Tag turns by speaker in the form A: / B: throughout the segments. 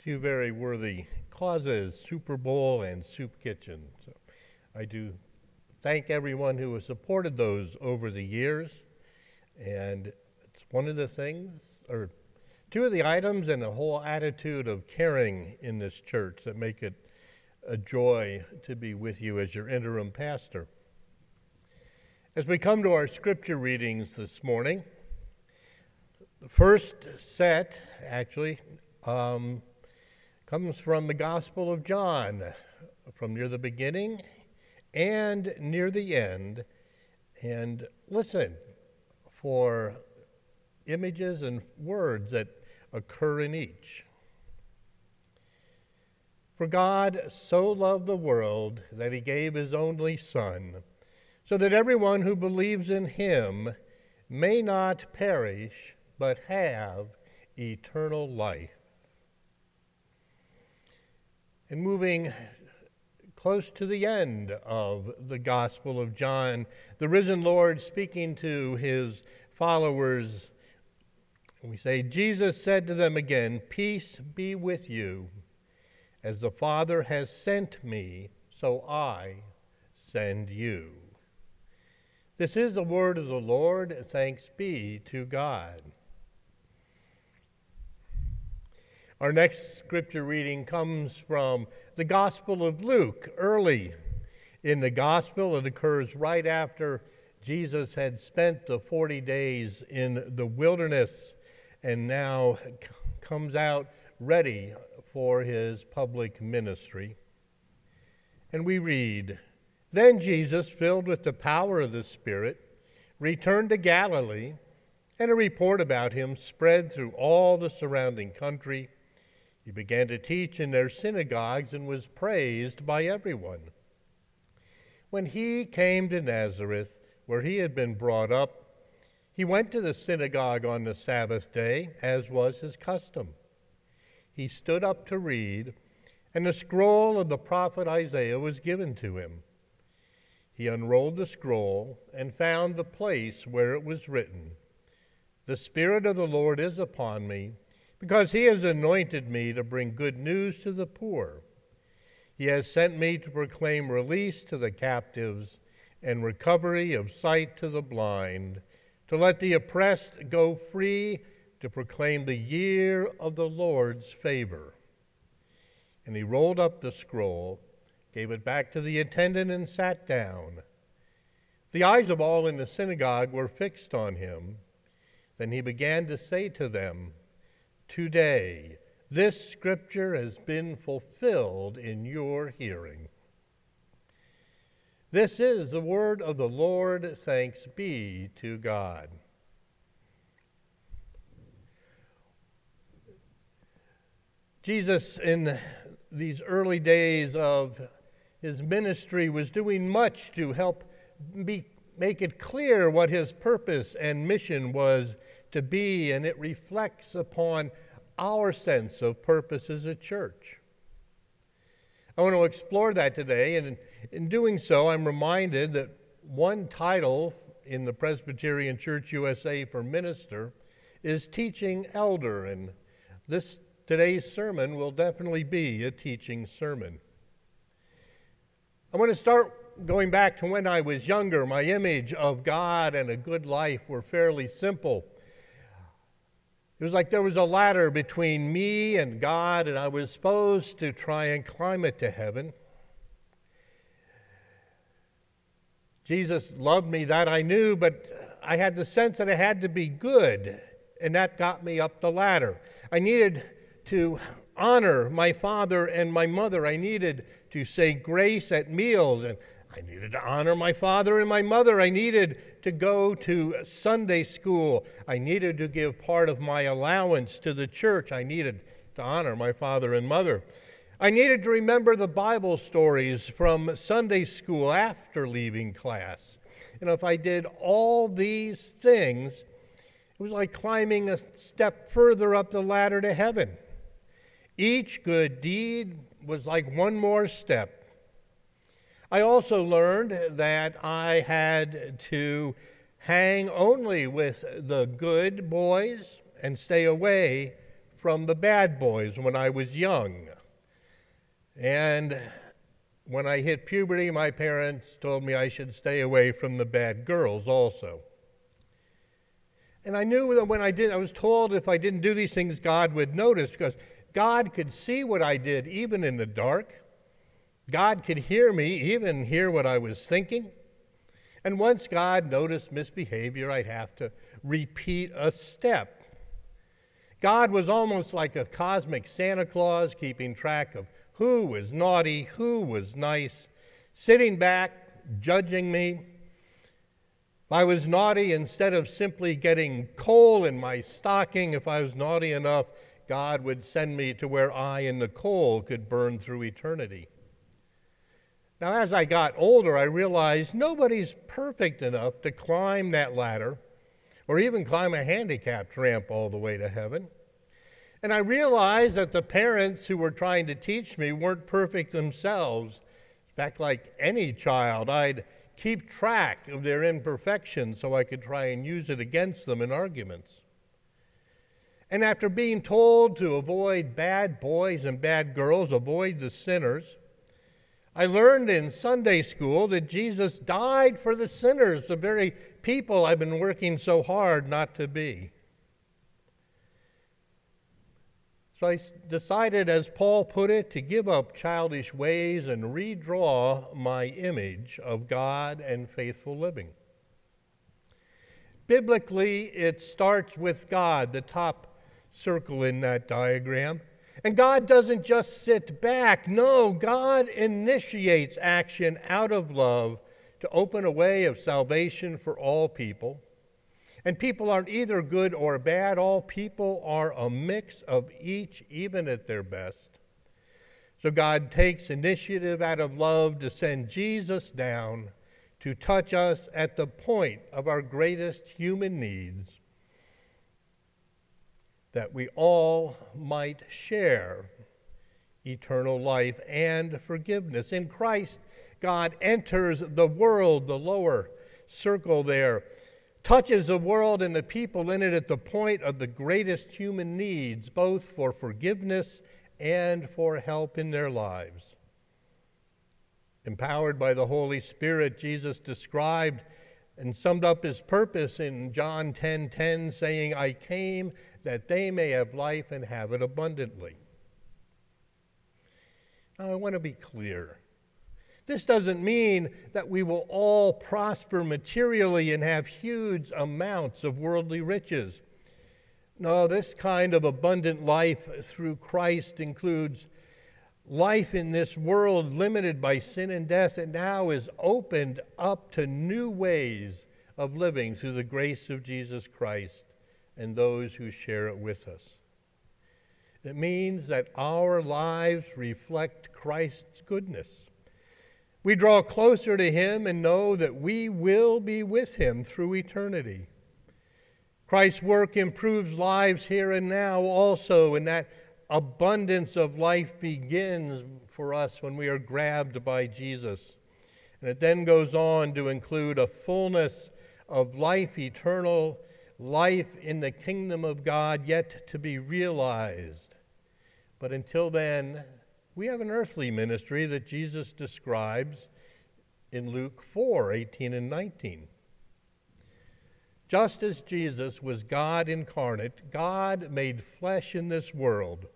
A: two very worthy causes, Super Bowl and Soup Kitchen. So I do thank everyone who has supported those over the years. And it's one of the things, or two of the items and the whole attitude of caring in this church that make it a joy to be with you as your interim pastor. As we come to our scripture readings this morning, the first set actually comes from the Gospel of John, from near the beginning and near the end. And listen for images and words that occur in each. For God so loved the world that he gave his only Son, so that everyone who believes in him may not perish, but have eternal life. And moving close to the end of the Gospel of John, the risen Lord speaking to his followers, we say, Jesus said to them again, "Peace be with you. As the Father has sent me, so I send you." This is the word of the Lord. Thanks be to God. Our next scripture reading comes from the Gospel of Luke. Early in the Gospel, it occurs right after Jesus had spent the 40 days in the wilderness and now comes out ready for his public ministry. And we read, "Then Jesus, filled with the power of the Spirit, returned to Galilee, and a report about him spread through all the surrounding country. He began to teach in their synagogues and was praised by everyone. When he came to Nazareth, where he had been brought up, he went to the synagogue on the Sabbath day, as was his custom. He stood up to read, and the scroll of the prophet Isaiah was given to him. He unrolled the scroll and found the place where it was written, 'The Spirit of the Lord is upon me, because he has anointed me to bring good news to the poor. He has sent me to proclaim release to the captives and recovery of sight to the blind, to let the oppressed go free, to proclaim the year of the Lord's favor.' And he rolled up the scroll, gave it back to the attendant, and sat down. The eyes of all in the synagogue were fixed on him. Then he began to say to them, 'Today, this scripture has been fulfilled in your hearing.'" This is the word of the Lord. Thanks be to God. Jesus, in these early days of his ministry, was doing much to help make it clear what his purpose and mission was to be, and it reflects upon our sense of purpose as a church. I want to explore that today, and in doing so, I'm reminded that one title in the Presbyterian Church USA for minister is teaching elder, and today's sermon will definitely be a teaching sermon. I want to start going back to when I was younger. My image of God and a good life were fairly simple. It was like there was a ladder between me and God, and I was supposed to try and climb it to heaven. Jesus loved me, that I knew, but I had the sense that I had to be good, and that got me up the ladder. I needed to honor my father and my mother. I needed to say grace at meals, and I needed to honor my father and my mother. I needed to go to Sunday school. I needed to give part of my allowance to the church. I needed to honor my father and mother. I needed to remember the Bible stories from Sunday school after leaving class. And if I did all these things, it was like climbing a step further up the ladder to heaven. Each good deed was like one more step. I also learned that I had to hang only with the good boys and stay away from the bad boys when I was young. And when I hit puberty, my parents told me I should stay away from the bad girls also. And I knew that when I was told if I didn't do these things, God would notice, because God could see what I did even in the dark. God could hear me, even hear what I was thinking. And once God noticed misbehavior, I'd have to repeat a step. God was almost like a cosmic Santa Claus, keeping track of who was naughty, who was nice, sitting back, judging me. If I was naughty, instead of simply getting coal in my stocking, if I was naughty enough, God would send me to where I and the coal could burn through eternity. Now, as I got older, I realized nobody's perfect enough to climb that ladder or even climb a handicapped ramp all the way to heaven. And I realized that the parents who were trying to teach me weren't perfect themselves. In fact, like any child, I'd keep track of their imperfections so I could try and use it against them in arguments. And after being told to avoid bad boys and bad girls, avoid the sinners, I learned in Sunday school that Jesus died for the sinners, the very people I've been working so hard not to be. So I decided, as Paul put it, to give up childish ways and redraw my image of God and faithful living. Biblically, it starts with God, the top circle in that diagram. And God doesn't just sit back. No, God initiates action out of love to open a way of salvation for all people. And people aren't either good or bad. All people are a mix of each, even at their best. So God takes initiative out of love to send Jesus down to touch us at the point of our greatest human needs, that we all might share eternal life and forgiveness. In Christ, God enters the world, the lower circle there, touches the world and the people in it at the point of the greatest human needs, both for forgiveness and for help in their lives. Empowered by the Holy Spirit, Jesus described and summed up his purpose in John 10:10, saying, "I came that they may have life and have it abundantly." Now, I want to be clear. This doesn't mean that we will all prosper materially and have huge amounts of worldly riches. No, this kind of abundant life through Christ includes life in this world limited by sin and death, and now is opened up to new ways of living through the grace of Jesus Christ and those who share it with us. It means that our lives reflect Christ's goodness. We draw closer to him and know that we will be with him through eternity. Christ's work improves lives here and now also, and that abundance of life begins for us when we are grabbed by Jesus. And it then goes on to include a fullness of life eternal, life in the kingdom of God yet to be realized. But until then, we have an earthly ministry that Jesus describes in Luke 4:18 and 19. Just as Jesus was God incarnate, God made flesh in this world.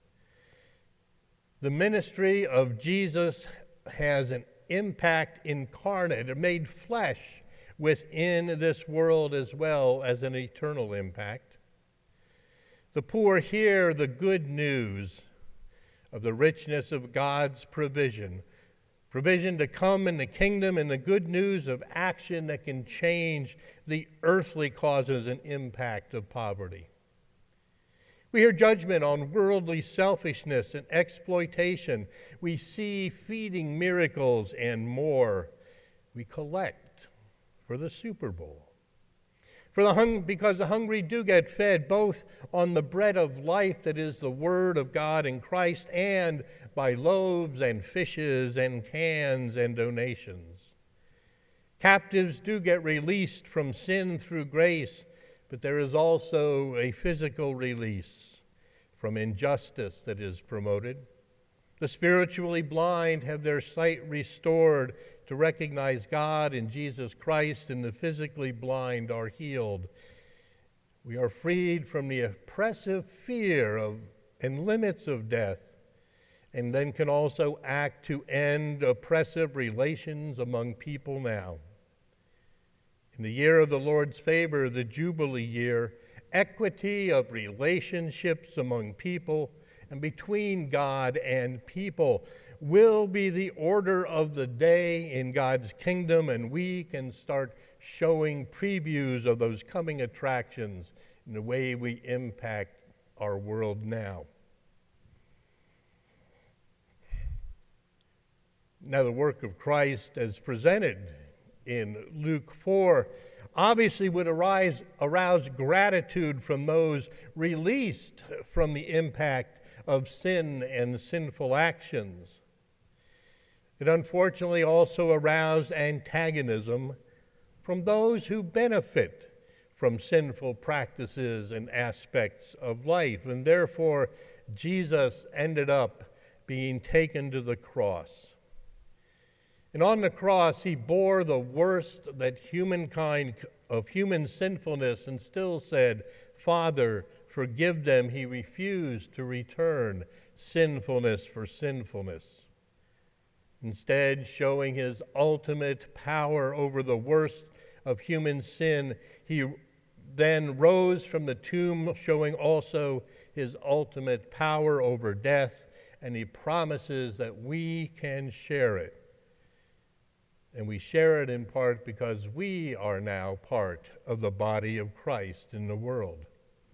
A: The ministry of Jesus has an impact incarnate, made flesh within this world as well as an eternal impact. The poor hear the good news of the richness of God's provision to come in the kingdom, and the good news of action that can change the earthly causes and impact of poverty. We hear judgment on worldly selfishness and exploitation. We see feeding miracles and more. We collect for the Super Bowl. Because the hungry do get fed, both on the bread of life that is the Word of God in Christ, and by loaves and fishes and cans and donations. Captives do get released from sin through grace, but there is also a physical release from injustice that is promoted. The spiritually blind have their sight restored to recognize God in Jesus Christ, and the physically blind are healed. We are freed from the oppressive fear of and limits of death, and then can also act to end oppressive relations among people now. In the year of the Lord's favor, the Jubilee year, equity of relationships among people and between God and people will be the order of the day in God's kingdom, and we can start showing previews of those coming attractions in the way we impact our world now. Now, the work of Christ as presented in Luke 4 obviously would arouse gratitude from those released from the impact of sin and sinful actions. It unfortunately also aroused antagonism from those who benefit from sinful practices and aspects of life, and therefore Jesus ended up being taken to the cross. And on the cross, he bore the worst that humankind of human sinfulness and still said, "Father, forgive them." He refused to return sinfulness for sinfulness. Instead, showing his ultimate power over the worst of human sin, he then rose from the tomb, showing also his ultimate power over death, and he promises that we can share it. And we share it in part because we are now part of the body of Christ in the world.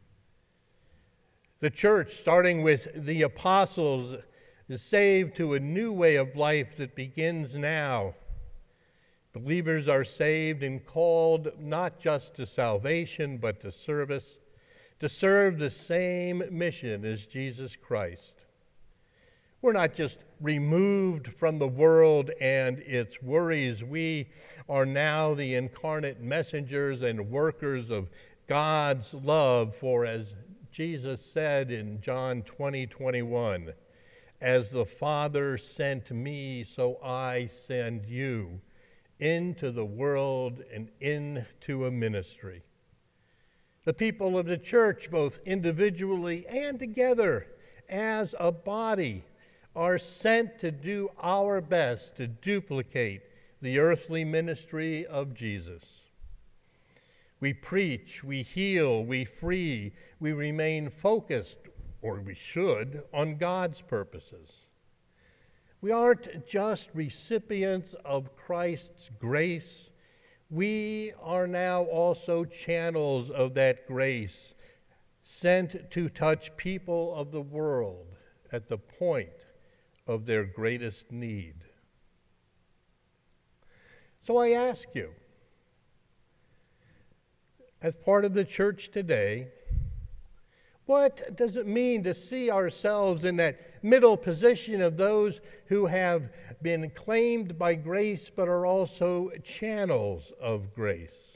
A: The church, starting with the apostles, is saved to a new way of life that begins now. Believers are saved and called not just to salvation, but to service, to serve the same mission as Jesus Christ. We're not just removed from the world and its worries. We are now the incarnate messengers and workers of God's love. For as Jesus said in John 20:21, "As the Father sent me, so I send you into the world and into a ministry." The people of the church, both individually and together as a body, are sent to do our best to duplicate the earthly ministry of Jesus. We preach, we heal, we free, we remain focused, or we should, on God's purposes. We aren't just recipients of Christ's grace. We are now also channels of that grace, sent to touch people of the world at the point of their greatest need. So I ask you, as part of the church today, what does it mean to see ourselves in that middle position of those who have been claimed by grace but are also channels of grace?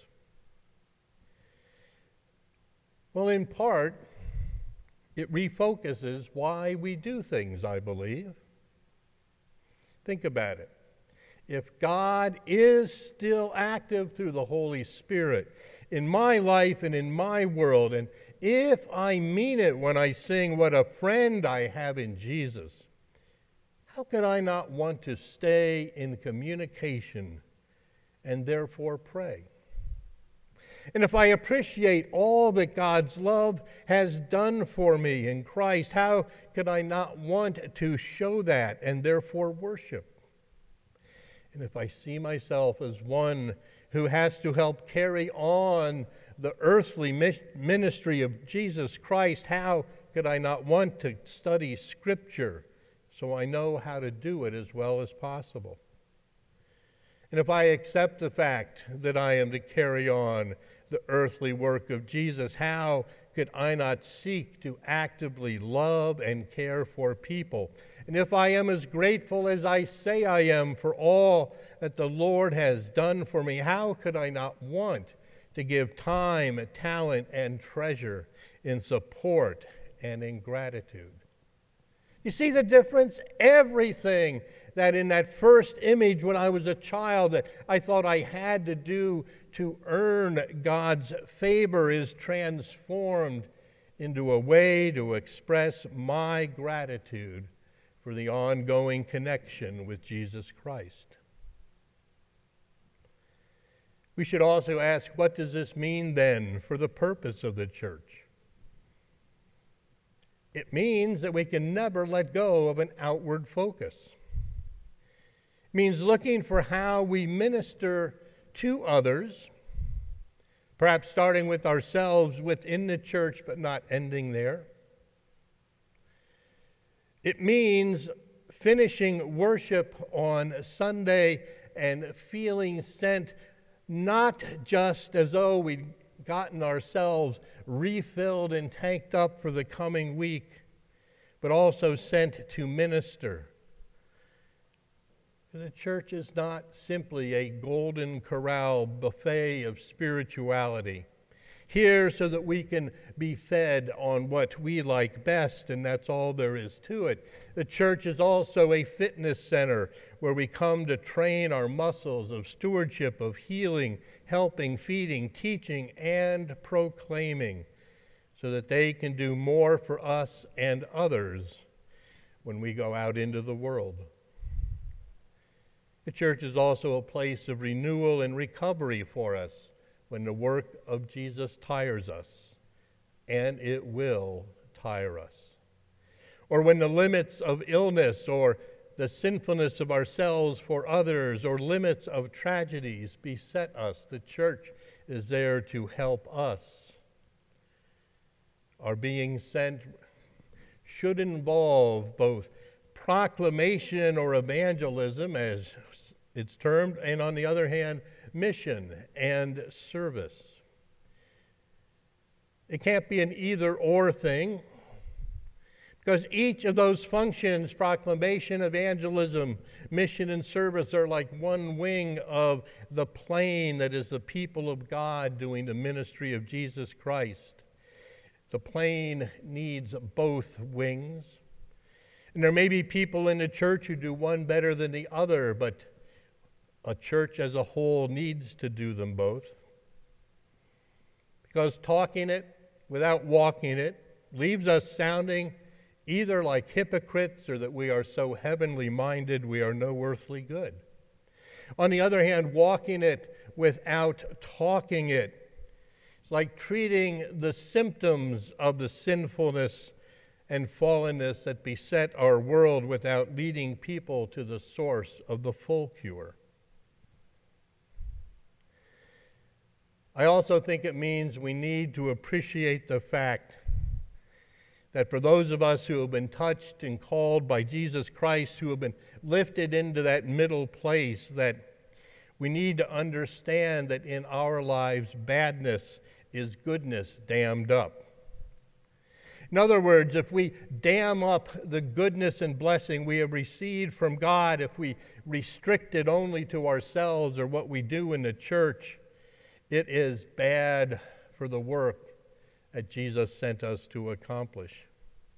A: Well, in part, it refocuses why we do things, I believe. Think about it. If God is still active through the Holy Spirit in my life and in my world, and if I mean it when I sing "What a Friend I Have in Jesus," how could I not want to stay in communication and therefore pray? And if I appreciate all that God's love has done for me in Christ, how could I not want to show that and therefore worship? And if I see myself as one who has to help carry on the earthly ministry of Jesus Christ, how could I not want to study Scripture so I know how to do it as well as possible? And if I accept the fact that I am to carry on the earthly work of Jesus, how could I not seek to actively love and care for people? And if I am as grateful as I say I am for all that the Lord has done for me, how could I not want to give time, talent, and treasure in support and in gratitude. You see the difference? Everything that in that first image when I was a child that I thought I had to do to earn God's favor is transformed into a way to express my gratitude for the ongoing connection with Jesus Christ. We should also ask, what does this mean then for the purpose of the church? It means that we can never let go of an outward focus. It means looking for how we minister to others, perhaps starting with ourselves within the church, but not ending there. It means finishing worship on Sunday and feeling sent not just as though we'd gotten ourselves refilled and tanked up for the coming week, but also sent to minister. The church is not simply a golden corral buffet of spirituality, here so that we can be fed on what we like best, and that's all there is to it. The church is also a fitness center where we come to train our muscles of stewardship, of healing, helping, feeding, teaching, and proclaiming, so that they can do more for us and others when we go out into the world. The church is also a place of renewal and recovery for us when the work of Jesus tires us, and it will tire us. Or when the limits of illness or the sinfulness of ourselves for others or limits of tragedies beset us, the church is there to help us. Our being sent should involve both proclamation or evangelism, as it's termed, and on the other hand, mission and service. It can't be an either-or thing, because each of those functions, proclamation, evangelism, mission, and service, are like one wing of the plane that is the people of God doing the ministry of Jesus Christ. The plane needs both wings. And there may be people in the church who do one better than the other, but a church as a whole needs to do them both. Because talking it without walking it leaves us sounding either like hypocrites or that we are so heavenly minded we are no earthly good. On the other hand, walking it without talking it, it's like treating the symptoms of the sinfulness and fallenness that beset our world without leading people to the source of the full cure. I also think it means we need to appreciate the fact that for those of us who have been touched and called by Jesus Christ, who have been lifted into that middle place, that we need to understand that in our lives, badness is goodness dammed up. In other words, if we dam up the goodness and blessing we have received from God, if we restrict it only to ourselves or what we do in the church, it is bad for the work that Jesus sent us to accomplish.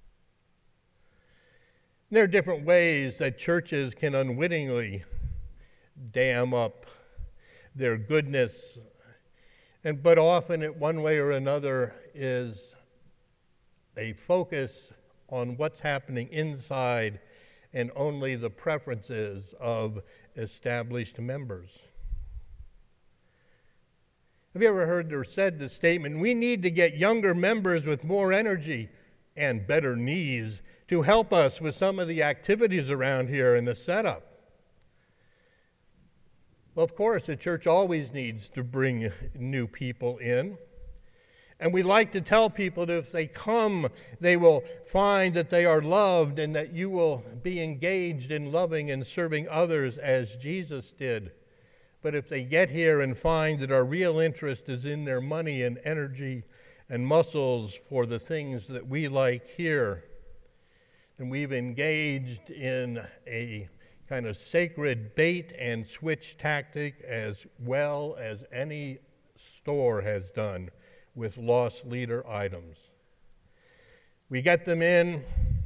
A: There are different ways that churches can unwittingly dam up their goodness, but often it one way or another is a focus on what's happening inside and only the preferences of established members. Have you ever heard or said the statement, we need to get younger members with more energy and better knees to help us with some of the activities around here in the setup? Well, of course, the church always needs to bring new people in. And we like to tell people that if they come, they will find that they are loved and that you will be engaged in loving and serving others as Jesus did. But if they get here and find that our real interest is in their money and energy and muscles for the things that we like here, then we've engaged in a kind of sacred bait and switch tactic as well as any store has done with lost leader items. We get them in,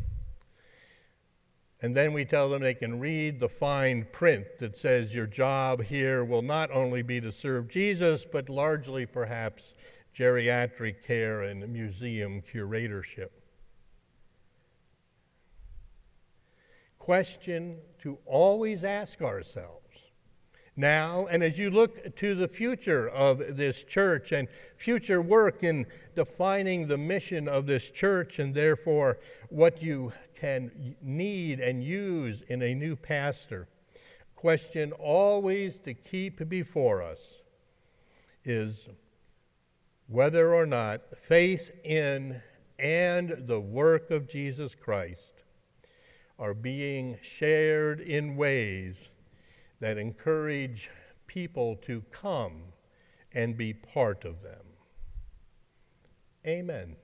A: and then we tell them they can read the fine print that says your job here will not only be to serve Jesus, but largely perhaps geriatric care and museum curatorship. Question to always ask ourselves now, and as you look to the future of this church and future work in defining the mission of this church, and therefore what you can need and use in a new pastor, question always to keep before us is whether or not faith in and the work of Jesus Christ are being shared in ways that encourage people to come and be part of them. Amen.